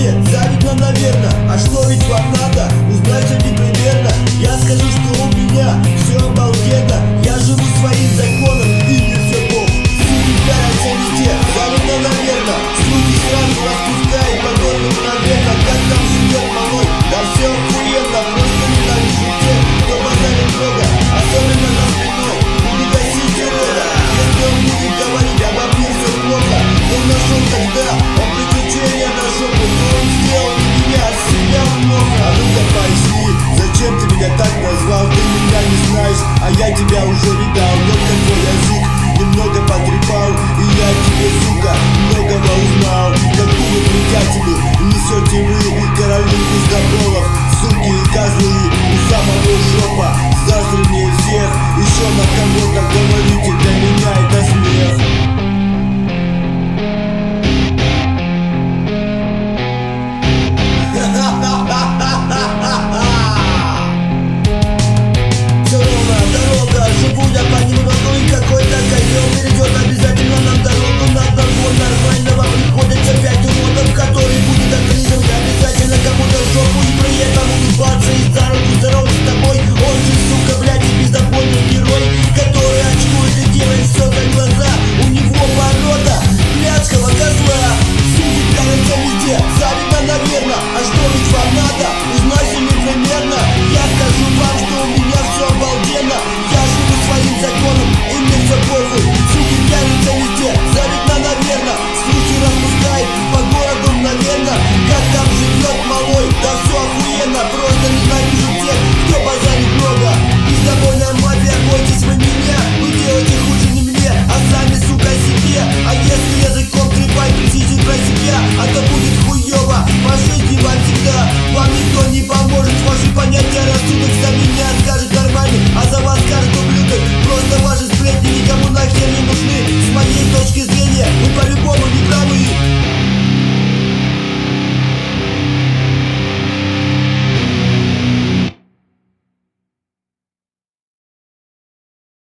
тебе завидно, наверно. А что ведь вам надо? Узнать один примерно. Я скажу, что у меня все обалденно. Я живу своим законом, и мне все пох. Суки пялятся везде, завидно, наверно. Слухи сразу распускай, потом мгновенно. Как там живет малой? Да все охуенно, просто ненавижу тех, кто базарит много, особенно за спиной. Не гасите рода. Если он будет говорить обо мне все плохо, он нашел тогда, он приключения на жопу. Но он сделал не меня, а себя много. А ну-ка поясни, зачем ты меня так назвал? Ты меня не знаешь, а я тебя уже видал. Только твой язык немного потрепал, и я тебе, сука, многого узнал. Какую бредятину несете вы, короли пиздоболов, суки и козлы.